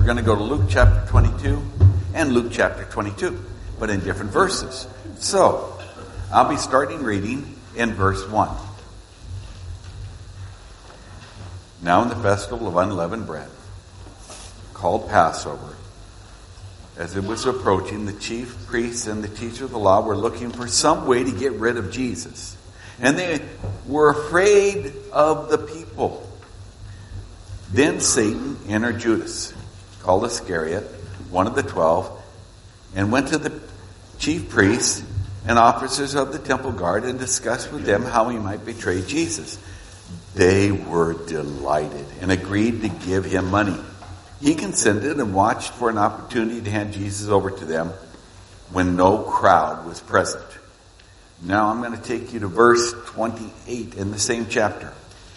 going to go to Luke chapter 22 and Luke chapter 22, but in different verses. So, I'll be starting reading in verse 1. Now in the festival of unleavened bread, called Passover, as it was approaching, the chief priests and the teachers of the law were looking for some way to get rid of Jesus. And they were afraid of the people. Then Satan entered Judas, called Iscariot, one of the 12, and went to the chief priests and officers of the temple guard and discussed with them how he might betray Jesus. They were delighted and agreed to give him money. He consented and watched for an opportunity to hand Jesus over to them when no crowd was present. Now I'm going to take you to verse 28 in the same chapter.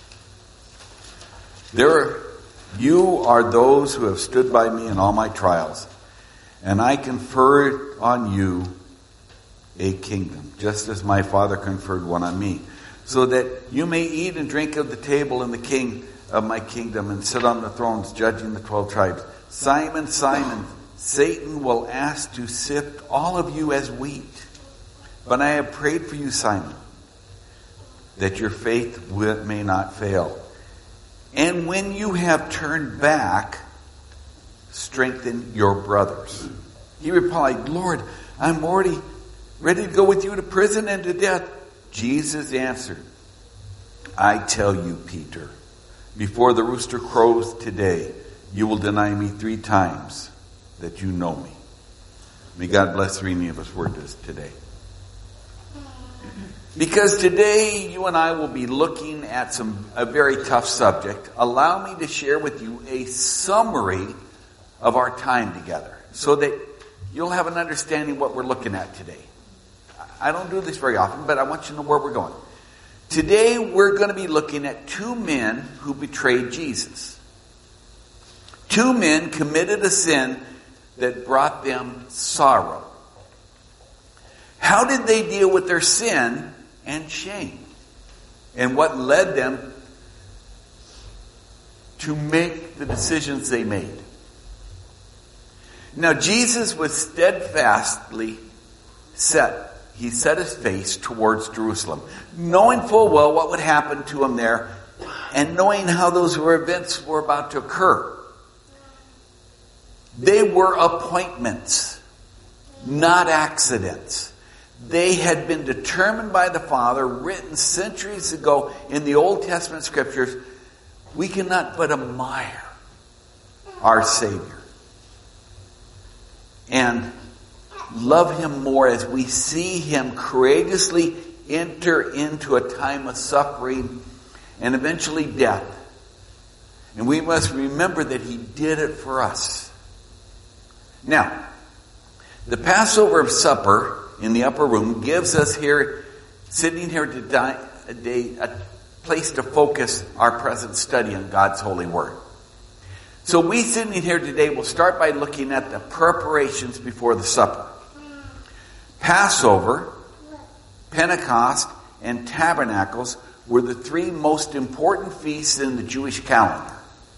You are those who have stood by me in all my trials, and I conferred on you a kingdom, just as my Father conferred one on me, so that you may eat and drink of the table and the king of my kingdom and sit on the thrones judging the 12 tribes. Simon, Simon, Satan will ask to sift all of you as wheat. But I have prayed for you, Simon, that your faith may not fail. And when you have turned back, strengthen your brothers. He replied, Lord, I'm already ready to go with you to prison and to death. Jesus answered, I tell you, Peter, before the rooster crows today, you will deny me 3 times that you know me. May God bless the reading of his word today. Because today you and I will be looking at a very tough subject, allow me to share with you a summary of our time together so that you'll have an understanding of what we're looking at today. I don't do this very often, but I want you to know where we're going. Today we're going to be looking at 2 men who betrayed Jesus. 2 men committed a sin that brought them sorrow. How did they deal with their sin and shame? And what led them to make the decisions they made? Now, Jesus was steadfastly set. He set his face towards Jerusalem, knowing full well what would happen to him there, and knowing how those events were about to occur. They were appointments, not accidents. They had been determined by the Father, written centuries ago in the Old Testament scriptures. We cannot but admire our Savior and love him more as we see him courageously enter into a time of suffering and eventually death. And we must remember that he did it for us. Now, the Passover supper in the upper room gives us here, sitting here today, a place to focus our present study on God's holy word. So we sitting here today will start by looking at the preparations before the supper. Passover, Pentecost, and Tabernacles were the 3 most important feasts in the Jewish calendar.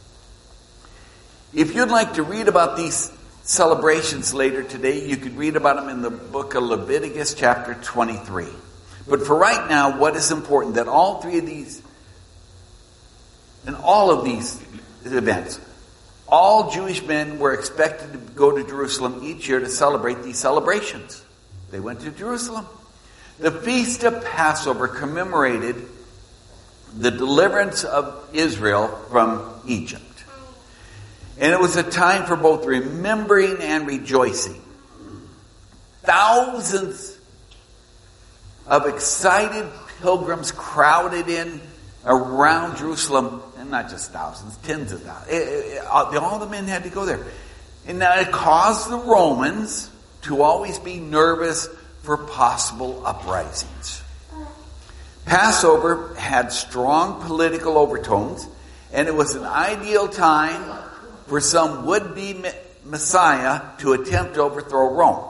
If you'd like to read about these celebrations later today, you could read about them in the book of Leviticus chapter 23. But for right now, what is important that all 3 of these, and all of these events, all Jewish men were expected to go to Jerusalem each year to celebrate these celebrations. They went to Jerusalem. The Feast of Passover commemorated the deliverance of Israel from Egypt. And it was a time for both remembering and rejoicing. Thousands of excited pilgrims crowded in around Jerusalem, and not just thousands, tens of thousands. All the men had to go there. And now it caused the Romans to always be nervous for possible uprisings. Passover had strong political overtones, and it was an ideal time for some would-be Messiah to attempt to overthrow Rome.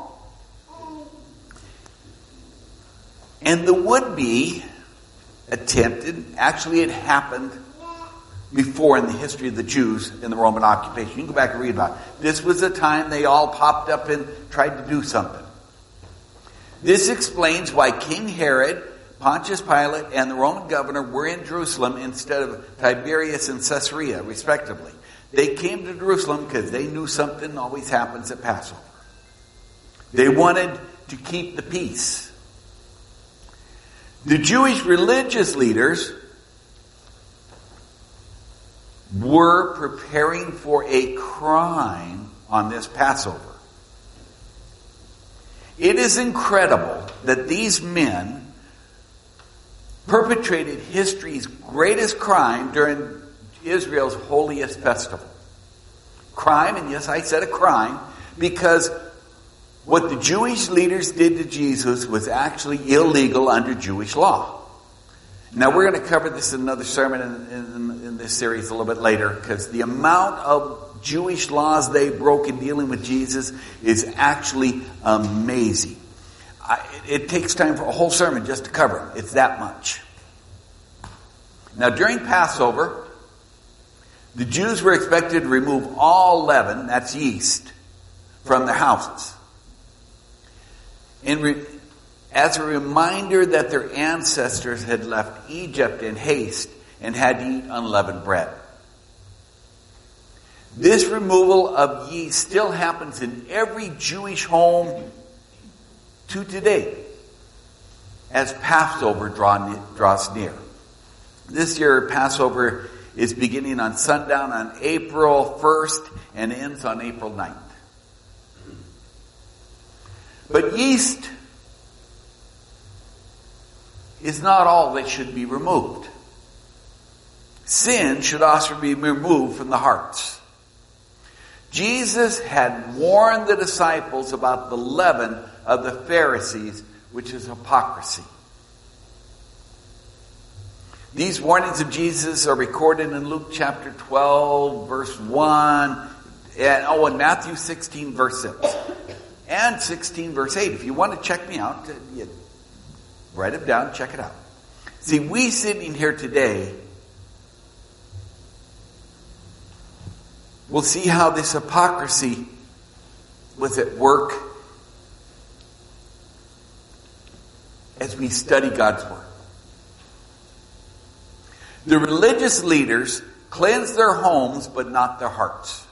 And the would-be attempted, actually it happened before in the history of the Jews in the Roman occupation. You can go back and read about it. This was a time they all popped up and tried to do something. This explains why King Herod, Pontius Pilate, and the Roman governor were in Jerusalem instead of Tiberias and Caesarea, respectively. They came to Jerusalem because they knew something always happens at Passover. They wanted to keep the peace. The Jewish religious leaders were preparing for a crime on this Passover. It is incredible that these men perpetrated history's greatest crime during Israel's holiest festival. Crime, and yes, I said a crime, because what the Jewish leaders did to Jesus was actually illegal under Jewish law. Now, we're going to cover this in another sermon in this series a little bit later, because the amount of Jewish laws they broke in dealing with Jesus is actually amazing. It takes time for a whole sermon just to cover it. It's that much. Now, during Passover, the Jews were expected to remove all leaven, that's yeast, from their houses. As a reminder that their ancestors had left Egypt in haste and had to eat unleavened bread. This removal of yeast still happens in every Jewish home to today as Passover draws near. This year, Passover is beginning on sundown on April 1st and ends on April 9th. But yeast is not all that should be removed. Sin should also be removed from the hearts. Jesus had warned the disciples about the leaven of the Pharisees, which is hypocrisy. These warnings of Jesus are recorded in Luke chapter 12, verse 1, and Matthew 16, verse 6, and 16, verse 8. If you want to check me out, write it down, check it out. See, we sitting here today will see how this hypocrisy was at work as we study God's Word. The religious leaders cleansed their homes, but not their hearts.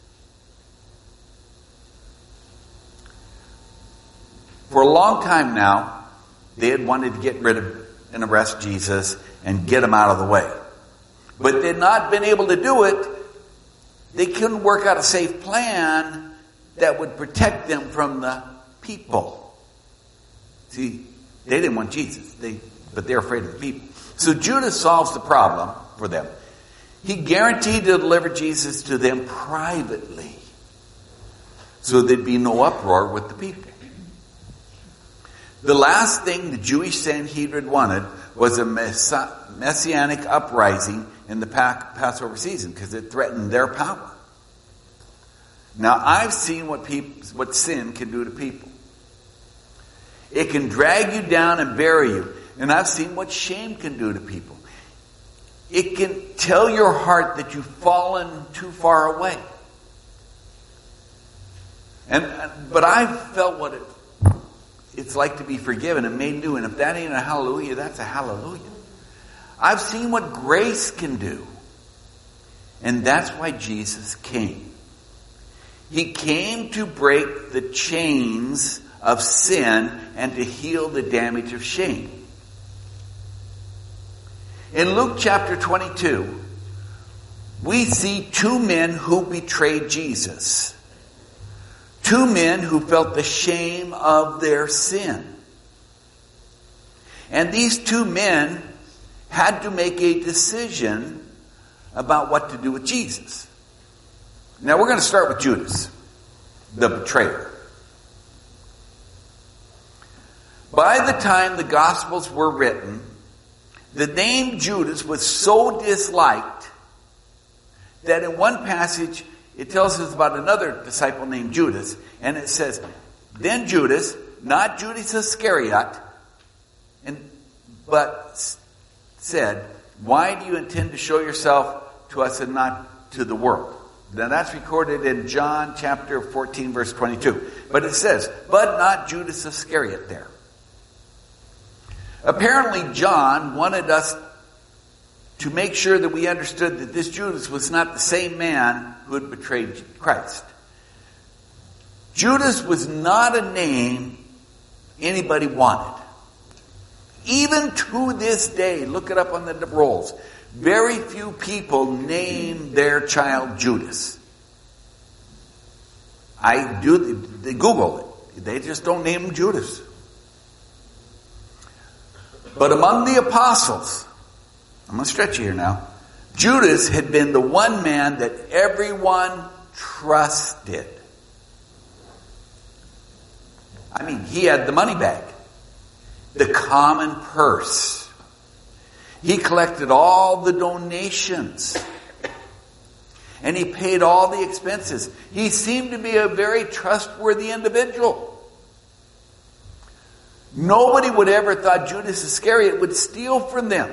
For a long time now, they had wanted to get rid of and arrest Jesus and get him out of the way. But they had not been able to do it. They couldn't work out a safe plan that would protect them from the people. See, they didn't want Jesus, but they're afraid of the people. So Judas solves the problem for them. He guaranteed to deliver Jesus to them privately, so there'd be no uproar with the people. The last thing the Jewish Sanhedrin wanted was a messianic uprising in the Passover season, because it threatened their power. Now, I've seen what sin can do to people. It can drag you down and bury you. And I've seen what shame can do to people. It can tell your heart that you've fallen too far away. But I've felt what it's like to be forgiven and made new. And if that ain't a hallelujah, that's a hallelujah. I've seen what grace can do. And that's why Jesus came. He came to break the chains of sin and to heal the damage of shame. In Luke chapter 22, we see two men who betrayed Jesus. Two men who felt the shame of their sin. And these two men had to make a decision about what to do with Jesus. Now we're going to start with Judas, the betrayer. By the time the Gospels were written, the name Judas was so disliked that in one passage it tells us about another disciple named Judas, and it says, then Judas, not Judas Iscariot, but said, why do you intend to show yourself to us and not to the world. Now that's recorded in John chapter 14, verse 22. But it says, but not Judas Iscariot there. Apparently John wanted us to make sure that we understood that this Judas was not the same man who had betrayed Christ. Judas was not a name anybody wanted. Even to this day, look it up on the rolls, very few people name their child Judas. They Google it. They just don't name him Judas. But among the apostles, I'm going to stretch you here now, Judas had been the one man that everyone trusted. I mean, he had the money bag, the common purse. He collected all the donations. And he paid all the expenses. He seemed to be a very trustworthy individual. Nobody would ever thought Judas Iscariot would steal from them.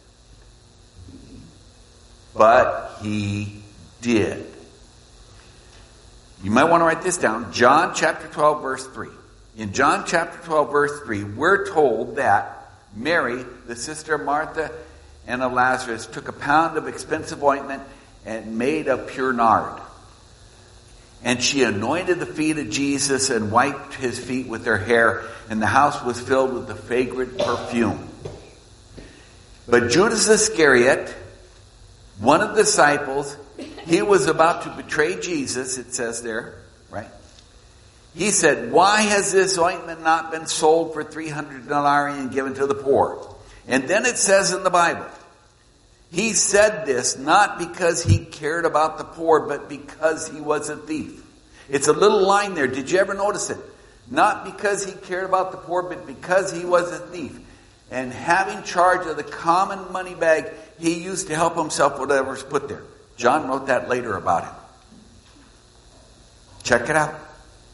But he did. You might want to write this down. John chapter 12, verse 3. In John chapter 12, verse 3, we're told that Mary, the sister of Martha and of Lazarus, took a pound of expensive ointment and made of pure nard. And she anointed the feet of Jesus and wiped his feet with her hair, and the house was filled with the fragrant perfume. But Judas Iscariot, one of the disciples, he was about to betray Jesus, it says there, right? He said, why has this ointment not been sold for 300 denarii and given to the poor? And then it says in the Bible, he said this not because he cared about the poor, but because he was a thief. It's a little line there. Did you ever notice it? Not because he cared about the poor, but because he was a thief. And having charge of the common money bag, he used to help himself whatever's put there. John wrote that later about him. Check it out.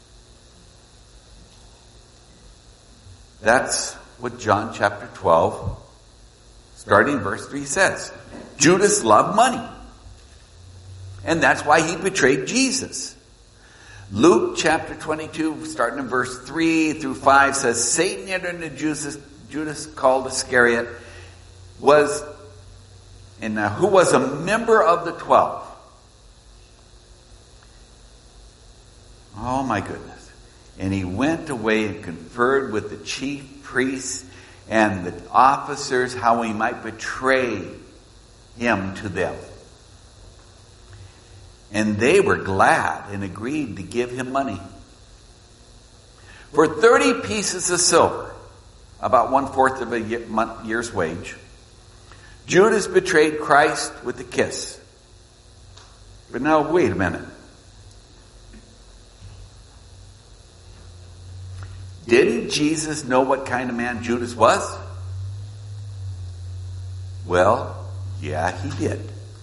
That's what John chapter 12, starting verse 3 says. Judas loved money. And that's why he betrayed Jesus. Luke chapter 22, starting in verse 3 through 5, says, Satan entered into Judas called Iscariot, who was a member of the 12. Oh my goodness. And he went away and conferred with the chief priests and the officers how he might betray him to them. And they were glad and agreed to give him money. For 30 pieces of silver, about 1/4 of a year's wage, Judas betrayed Christ with a kiss. But now, wait a minute. Didn't Jesus know what kind of man Judas was? Well, yeah, he did.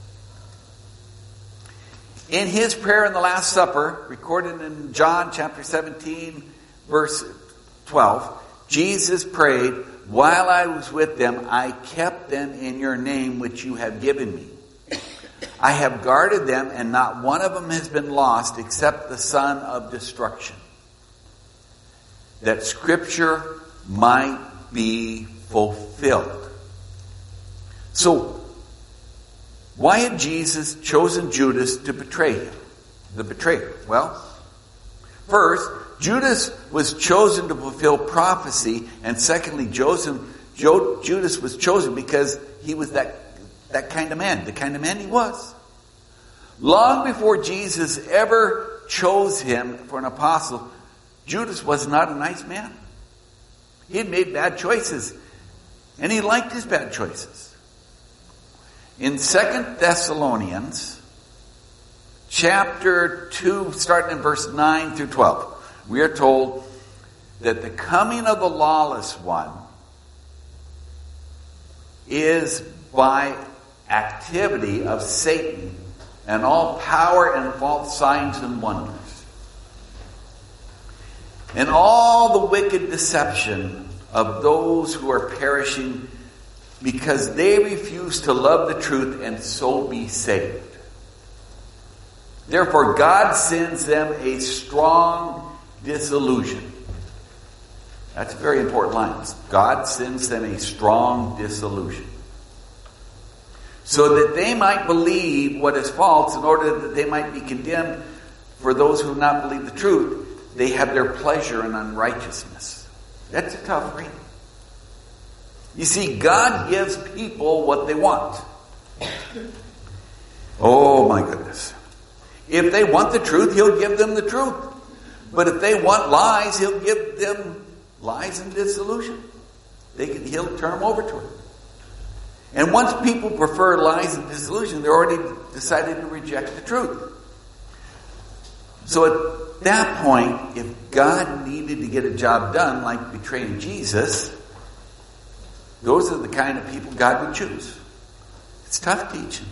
In his prayer in the Last Supper, recorded in John chapter 17, verse 12, Jesus prayed, while I was with them, I kept them in your name which you have given me. I have guarded them, and not one of them has been lost except the son of destruction, that Scripture might be fulfilled. So, why had Jesus chosen Judas to betray him? The betrayer. Well, first, Judas was chosen to fulfill prophecy, and secondly, Judas was chosen because he was that kind of man, the kind of man he was. Long before Jesus ever chose him for an apostle, Judas was not a nice man. He had made bad choices, and he liked his bad choices. In 2 Thessalonians chapter 2, starting in verse 9 through 12, we are told that the coming of the lawless one is by activity of Satan and all power and false signs and wonders, and all the wicked deception of those who are perishing because they refuse to love the truth and so be saved. Therefore, God sends them a strong disillusion. That's a very important line. God sends them a strong disillusion. So that they might believe what is false, in order that they might be condemned. For those who have not believed the truth, they have their pleasure in unrighteousness. That's a tough read. You see, God gives people what they want. Oh my goodness. If they want the truth, He'll give them the truth. But if they want lies, He'll give them lies and disillusion. He'll turn them over to it. And once people prefer lies and disillusion, they're already decided to reject the truth. So at that point, if God needed to get a job done, like betraying Jesus, those are the kind of people God would choose. It's tough teaching.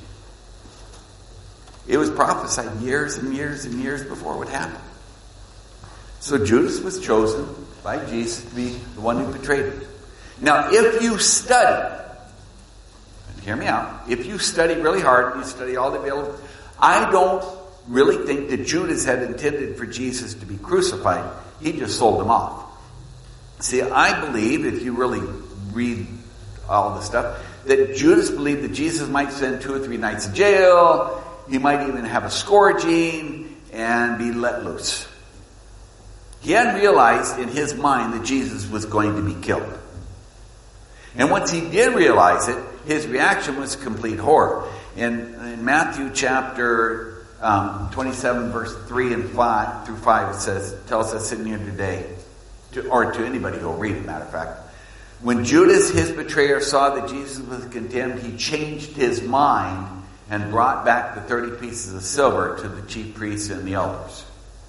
It was prophesied years and years and years before it would happen. So Judas was chosen by Jesus to be the one who betrayed him. Now, if you study, and hear me out, if you study really hard, you study all the available, I don't really think that Judas had intended for Jesus to be crucified. He just sold him off. See, I believe, if you really read all the stuff, that Judas believed that Jesus might spend 2 or 3 nights in jail. He might even have a scourging and be let loose. He hadn't realized in his mind that Jesus was going to be killed. And once he did realize it, his reaction was complete horror. In Matthew chapter 27, verse 3 and 5 through 5, it says, tells us sitting here today, or to anybody who will read it, matter of fact, when Judas, his betrayer, saw that Jesus was condemned, he changed his mind and brought back the 30 pieces of silver to the chief priests and the elders,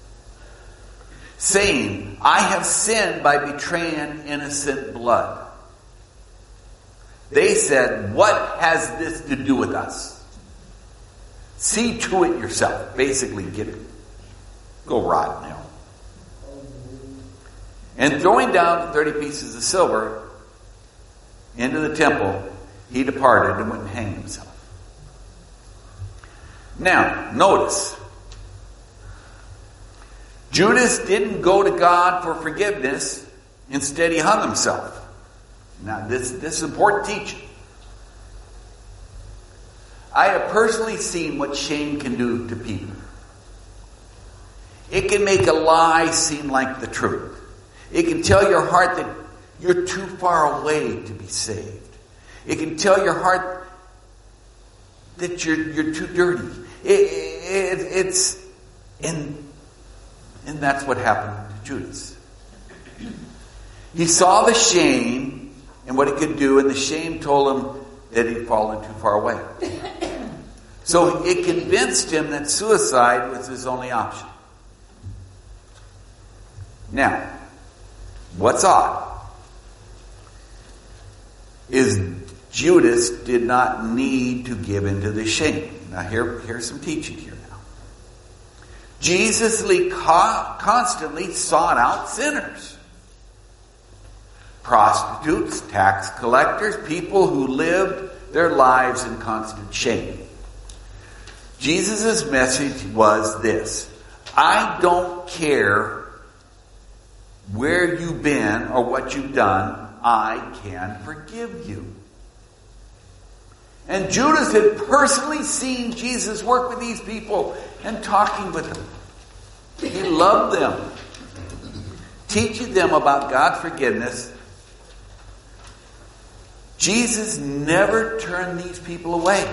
saying, I have sinned by betraying innocent blood. They said, what has this to do with us? See to it yourself. Basically, go rot in hell. And throwing down the 30 pieces of silver into the temple, he departed and went and hanged himself. Now, notice, Judas didn't go to God for forgiveness. Instead, he hung himself. Now, this is important teaching. I have personally seen what shame can do to people. It can make a lie seem like the truth. It can tell your heart that you're too far away to be saved. It can tell your heart that you're too dirty. And that's what happened to Judas. He saw the shame and what it could do, and the shame told him that he'd fallen too far away. So it convinced him that suicide was his only option. Now, what's odd is Judas did not need to give into the shame. Now here's some teaching here now. Jesus constantly sought out sinners. Prostitutes, tax collectors, people who lived their lives in constant shame. Jesus' message was this: I don't care where you've been or what you've done, I can forgive you. And Judas had personally seen Jesus work with these people and talking with them. He loved them, teaching them about God's forgiveness. Jesus never turned these people away.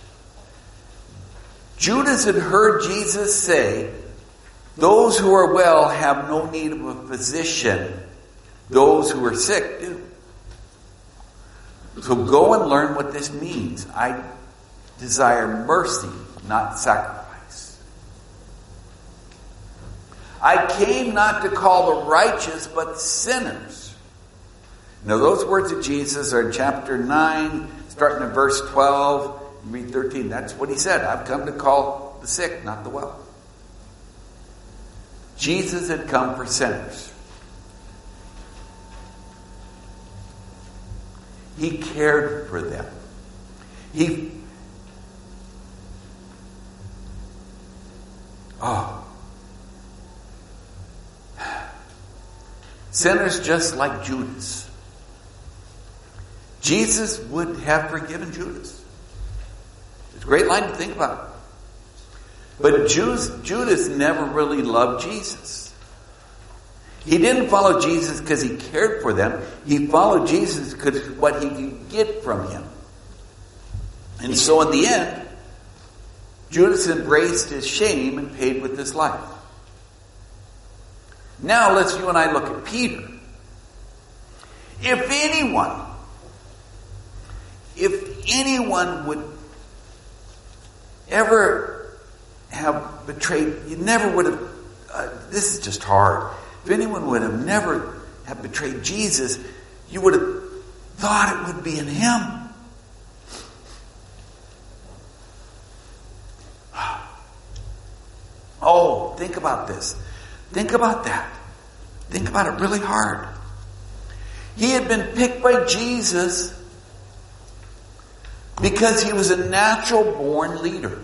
Judas had heard Jesus say, those who are well have no need of a physician. Those who are sick do. So go and learn what this means. I desire mercy, not sacrifice. I came not to call the righteous, but sinners. Now those words of Jesus are in chapter 9, starting in verse 12, and read 13. That's what he said. I've come to call the sick, not the well. Jesus had come for sinners. He cared for them. Sinners just like Judas. Jesus would have forgiven Judas. It's a great line to think about. But Judas never really loved Jesus. He didn't follow Jesus because he cared for them. He followed Jesus because of what he could get from him. And so in the end, Judas embraced his shame and paid with his life. Now let's you and I look at Peter. If anyone would ever have betrayed, you never would have, this is just hard. If anyone would have never have betrayed Jesus, you would have thought it would be in him. Oh, think about this. Think about that. Think about it really hard. He had been picked by Jesus because he was a natural-born leader.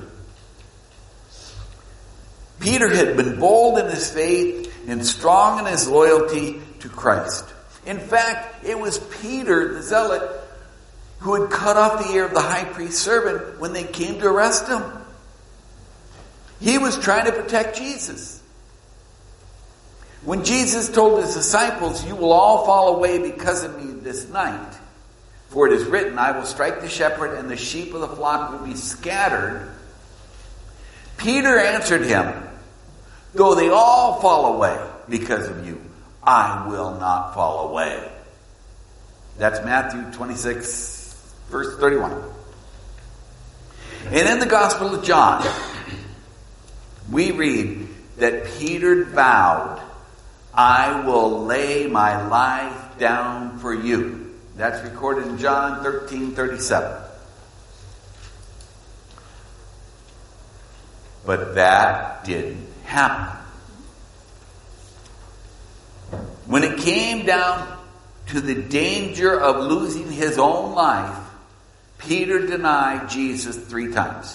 Peter had been bold in his faith and strong in his loyalty to Christ. In fact, it was Peter, the zealot, who had cut off the ear of the high priest's servant when they came to arrest him. He was trying to protect Jesus. When Jesus told his disciples, "You will all fall away because of me this night. For it is written, I will strike the shepherd and the sheep of the flock will be scattered." Peter answered him, "Though they all fall away because of you, I will not fall away." That's Matthew 26, verse 31. And in the Gospel of John, we read that Peter vowed, "I will lay my life down for you." That's recorded in John 13:37. But that didn't happen. When it came down to the danger of losing his own life, Peter denied Jesus 3 times.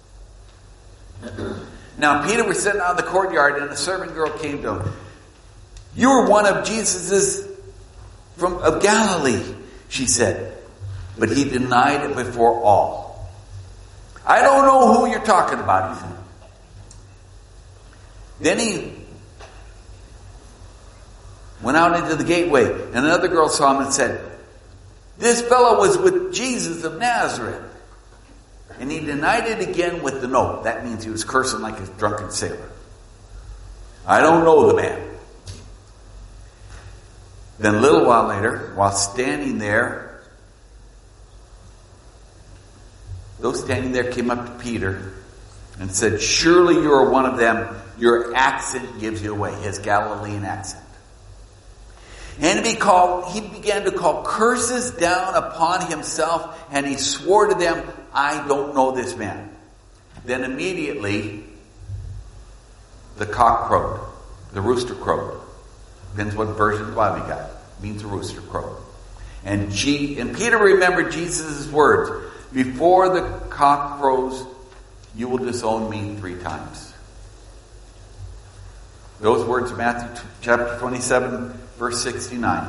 Now, Peter was sitting out in the courtyard and a servant girl came to him. "You were one of Jesus's of Galilee," she said. But he denied it before all. "I don't know who you're talking about," he said. Then he went out into the gateway, and another girl saw him and said, "This fellow was with Jesus of Nazareth." And he denied it again with the no. That means he was cursing like a drunken sailor. "I don't know the man." Then a little while later, while standing there, those standing there came up to Peter and said, "Surely you are one of them. Your accent gives you away," his Galilean accent. And he began to call curses down upon himself, and he swore to them, "I don't know this man." Then immediately, the cock crowed. The rooster crowed. Depends what version of the Bible you got. It means a rooster crowed. And Peter remembered Jesus' words, "Before the cock crows, you will disown me 3 times." Those words are Matthew chapter 27, verse 69.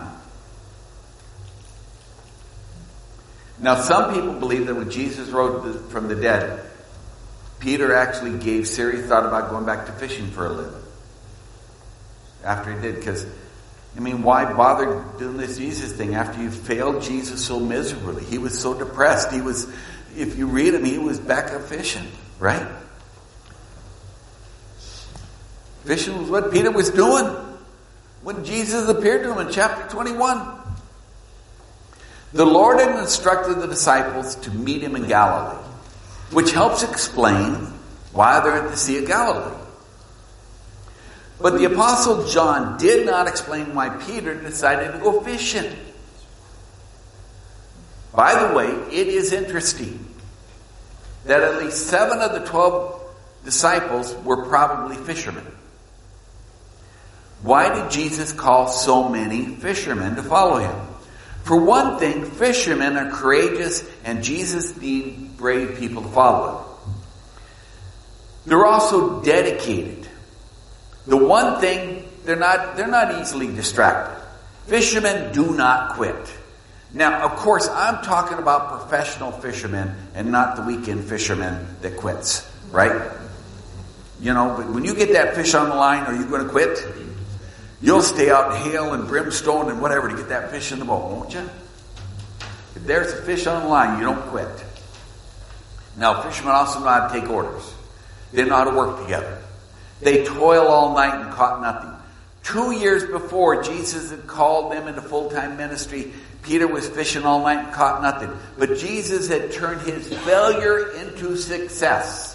Now, some people believe that when Jesus rose from the dead, Peter actually gave serious thought about going back to fishing for a living. After he did, because, why bother doing this Jesus thing after you failed Jesus so miserably? He was so depressed. If you read him, he was back up fishing, right? Fishing was what Peter was doing when Jesus appeared to him in chapter 21. The Lord had instructed the disciples to meet him in Galilee, which helps explain why they're at the Sea of Galilee. But the Apostle John did not explain why Peter decided to go fishing. By the way, it is interesting that at least 7 of the 12 disciples were probably fishermen. Why did Jesus call so many fishermen to follow him? For one thing, fishermen are courageous, and Jesus needs brave people to follow him. They're also dedicated. The one thing, they're not easily distracted. Fishermen do not quit. Now, of course, I'm talking about professional fishermen and not the weekend fisherman that quits, right? You know, but when you get that fish on the line, are you going to quit? You'll stay out in hail and brimstone and whatever to get that fish in the boat, won't you? If there's a fish on the line, you don't quit. Now, fishermen also know how to take orders. They know how to work together. They toil all night and caught nothing. 2 years before Jesus had called them into full-time ministry, Peter was fishing all night and caught nothing. But Jesus had turned his failure into success.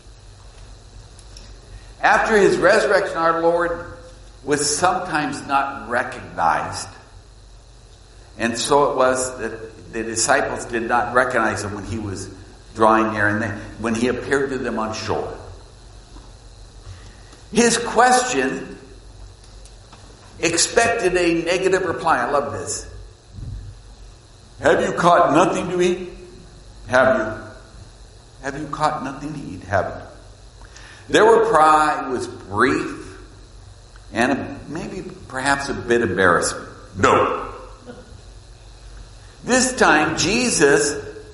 After his resurrection, our Lord was sometimes not recognized. And so it was that the disciples did not recognize him when he was drawing near and then when he appeared to them on shore. His question expected a negative reply. I love this. Have you caught nothing to eat? Have you? Have you caught nothing to eat? Have you? Their reply was brief and maybe perhaps a bit embarrassing. No. This time Jesus,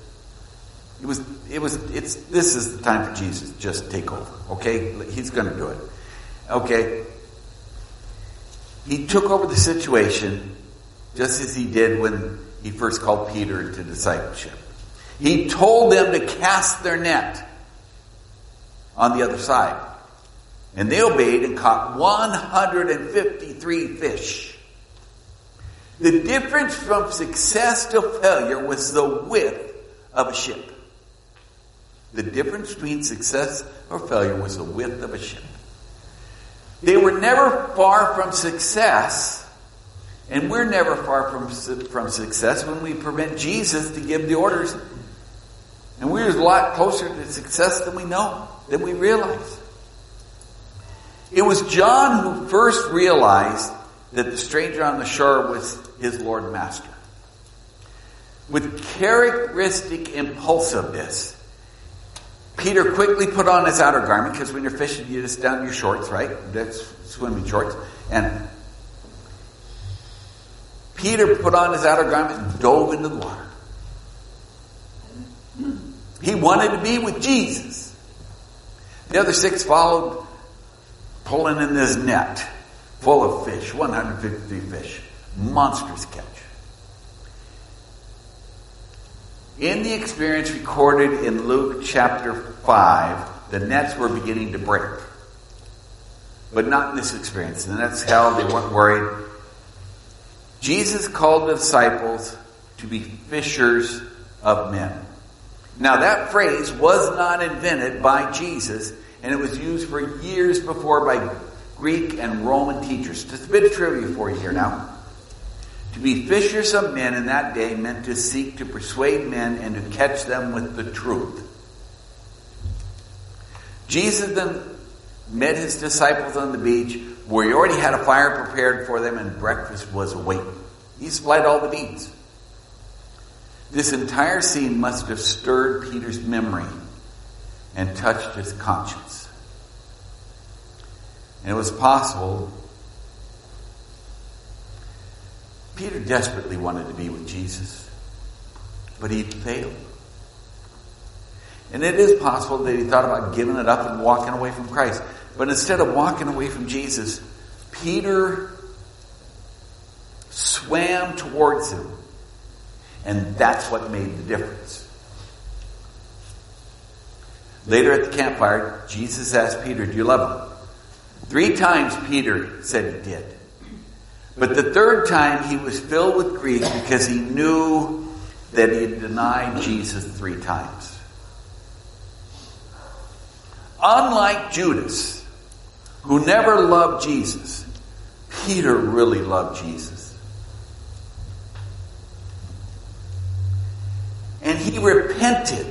this is the time for Jesus to just take over. Okay? He's going to do it. Okay? He took over the situation just as he did when he first called Peter into discipleship. He told them to cast their net on the other side. And they obeyed and caught 153 fish. The difference from success to failure was the width of a ship. The difference between success or failure was the width of a ship. They were never far from success, and we're never far from success when we permit Jesus to give the orders. And we're a lot closer to success than we know, than we realize. It was John who first realized that the stranger on the shore was his Lord and Master. With characteristic impulsiveness, Peter quickly put on his outer garment, because when you're fishing, you just down your shorts, right? That's swimming shorts. And Peter put on his outer garment and dove into the water. He wanted to be with Jesus. The other 6 followed, pulling in this net full of fish, 153 fish. Monstrous catch. In the experience recorded in Luke chapter 5, the nets were beginning to break. But not in this experience. The nets held, they weren't worried. Jesus called the disciples to be fishers of men. Now that phrase was not invented by Jesus, and it was used for years before by Greek and Roman teachers. Just a bit of trivia for you here now. To be fishers of men in that day meant to seek to persuade men and to catch them with the truth. Jesus then met his disciples on the beach, where he already had a fire prepared for them and breakfast was awaiting. He supplied all the needs. This entire scene must have stirred Peter's memory and touched his conscience. And it was possible Peter desperately wanted to be with Jesus, but he failed. And it is possible that he thought about giving it up and walking away from Christ. But instead of walking away from Jesus, Peter swam towards him. And that's what made the difference. Later at the campfire, Jesus asked Peter, "Do you love him?" 3 times Peter said he did. But the 3rd time he was filled with grief because he knew that he had denied Jesus 3 times. Unlike Judas, who never loved Jesus, Peter really loved Jesus. And he repented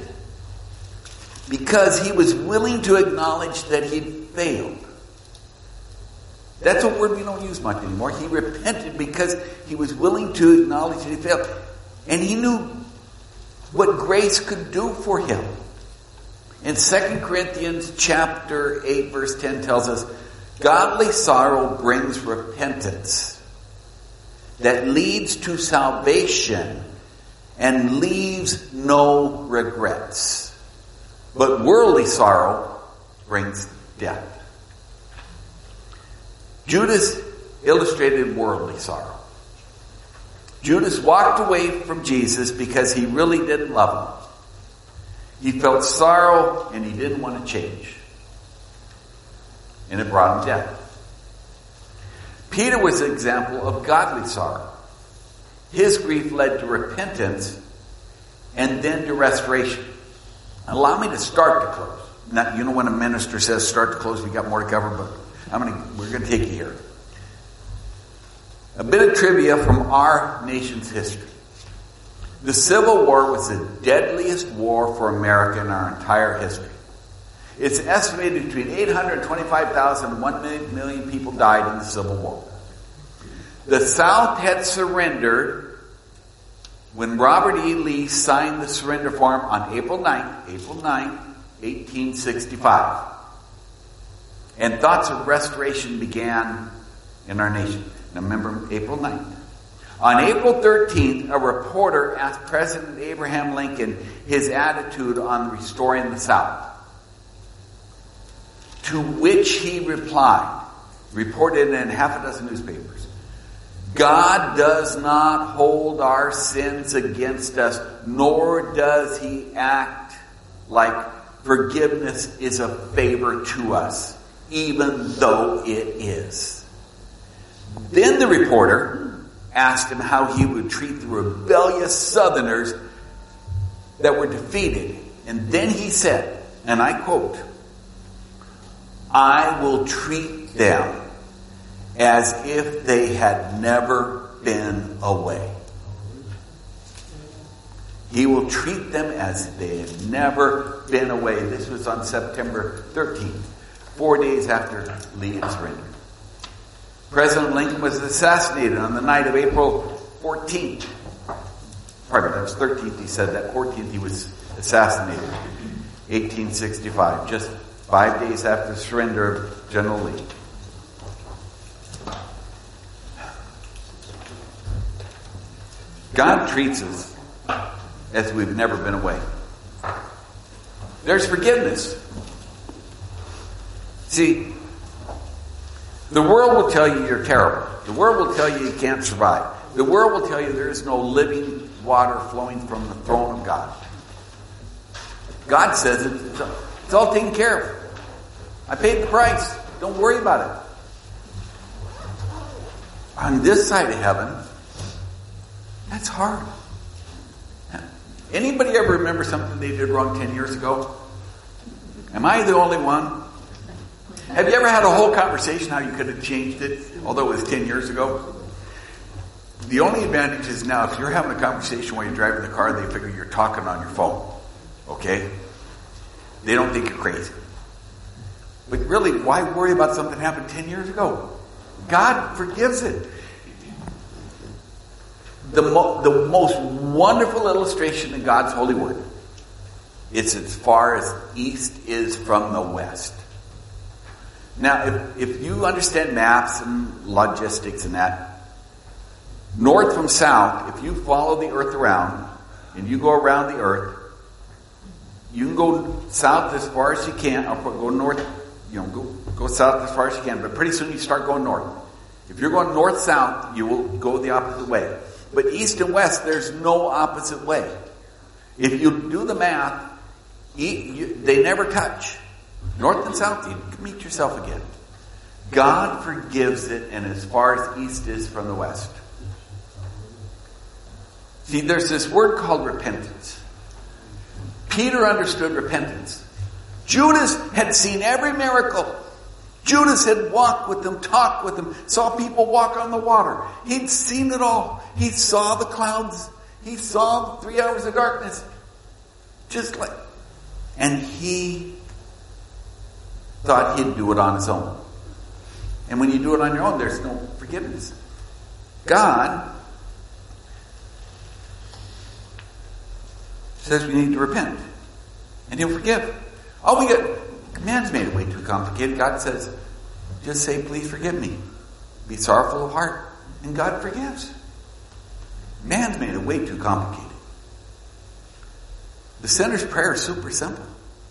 because he was willing to acknowledge that he'd failed. That's a word we don't use much anymore. He repented because he was willing to acknowledge that he failed. And he knew what grace could do for him. In 2 Corinthians chapter 8 verse 10 tells us, godly sorrow brings repentance that leads to salvation and leaves no regrets. But worldly sorrow brings death. Judas illustrated worldly sorrow. Judas walked away from Jesus because he really didn't love him. He felt sorrow and he didn't want to change. And it brought him death. Peter was an example of godly sorrow. His grief led to repentance and then to restoration. Allow me to start to close. Now, you know when a minister says start to close, we got more to cover, but we're going to take you here. A bit of trivia from our nation's history. The Civil War was the deadliest war for America in our entire history. It's estimated between 825,000 and 1 million people died in the Civil War. The South had surrendered when Robert E. Lee signed the surrender form on April 9, 1865. And thoughts of restoration began in our nation. Now remember, April 9th. On April 13th, a reporter asked President Abraham Lincoln his attitude on restoring the South. To which he replied, reported in half a dozen newspapers, God does not hold our sins against us, nor does he act like forgiveness is a favor to us, even though it is. Then the reporter asked him how he would treat the rebellious Southerners that were defeated. And then he said, and I quote, I will treat them as if they had never been away. He will treat them as if they had never been away. This was on September 13th, 4 days after Lee had surrendered. President Lincoln was assassinated on the night of April 14th. Pardon, that was 13th. He said that 14th he was assassinated. 1865, just 5 days after the surrender of General Lee. God treats us as we've never been away. There's forgiveness. See, the world will tell you you're terrible. The world will tell you you can't survive. The world will tell you there is no living water flowing from the throne of God. God says it's all taken care of. I paid the price. Don't worry about it. On this side of heaven, that's hard. Anybody ever remember something they did wrong 10 years ago? Am I the only one? Have you ever had a whole conversation how you could have changed it, although it was 10 years ago? The only advantage is now if you're having a conversation while you're driving the car, they figure you're talking on your phone. Okay? They don't think you're crazy. But really, why worry about something that happened 10 years ago? God forgives it. The most wonderful illustration in God's holy word. It's as far as east is from the west. Now, if you understand maps and logistics and that, north from south, if you follow the earth around and you go around the earth, you can go south as far as you can, or go north, go south as far as you can, but pretty soon you start going north. If you're going north-south, you will go the opposite way. But east and west, there's no opposite way. If you do the math, they never touch. North and south, you can meet yourself again. God forgives it, and as far as east is from the west. See, there's this word called repentance. Peter understood repentance. Judas had seen every miracle. Judas had walked with them, talked with them, saw people walk on the water. He'd seen it all. He saw the clouds. He saw the 3 hours of darkness. And he thought he'd do it on his own. And when you do it on your own, there's no forgiveness. God says we need to repent. And He'll forgive. Man's made it way too complicated. God says, just say, please forgive me. Be sorrowful of heart. And God forgives. Man's made it way too complicated. The sinner's prayer is super simple.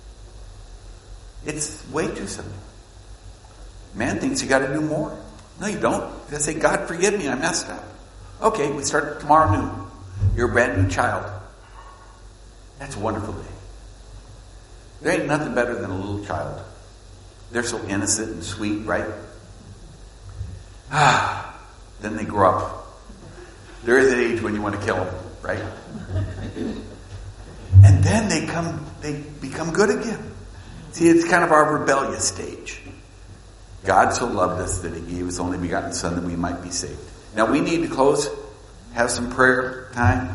It's way too simple. Man thinks you got to do more. No, you don't. You got to say, God, forgive me. I messed up. Okay, we start tomorrow noon. You're a brand new child. That's a wonderful day. There ain't nothing better than a little child. They're so innocent and sweet, right? Then they grow up. There is an age when you want to kill them, right? And then they become good again. See, it's kind of our rebellious stage. God so loved us that He gave His only begotten Son that we might be saved. Now we need to close, have some prayer time.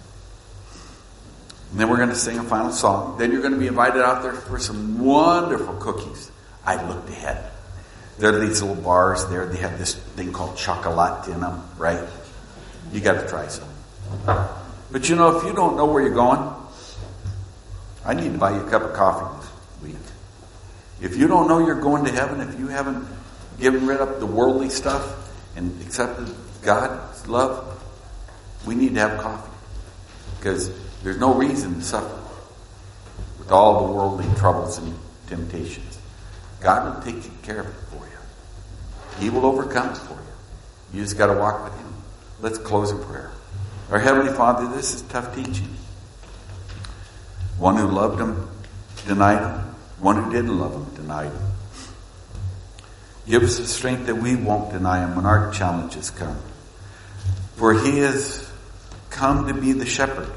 And then we're going to sing a final song. Then you're going to be invited out there for some wonderful cookies. I looked ahead. There are these little bars there. They have this thing called chocolate in them, right? You got to try some. But you know, if you don't know where you're going, I need to buy you a cup of coffee this week. If you don't know you're going to heaven, if you haven't given rid of the worldly stuff and accepted God's love, we need to have coffee. Because there's no reason to suffer with all the worldly troubles and temptations. God will take care of it for you. He will overcome it for you. You just got to walk with Him. Let's close in prayer. Our Heavenly Father, this is tough teaching. One who loved Him denied Him. One who didn't love Him denied Him. Give us the strength that we won't deny Him when our challenges come. For He has come to be the shepherd.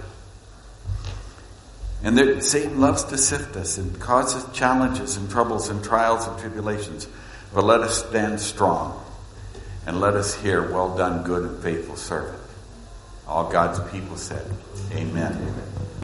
And that Satan loves to sift us and causes challenges and troubles and trials and tribulations. But let us stand strong and let us hear, well done, good and faithful servant. All God's people said, amen.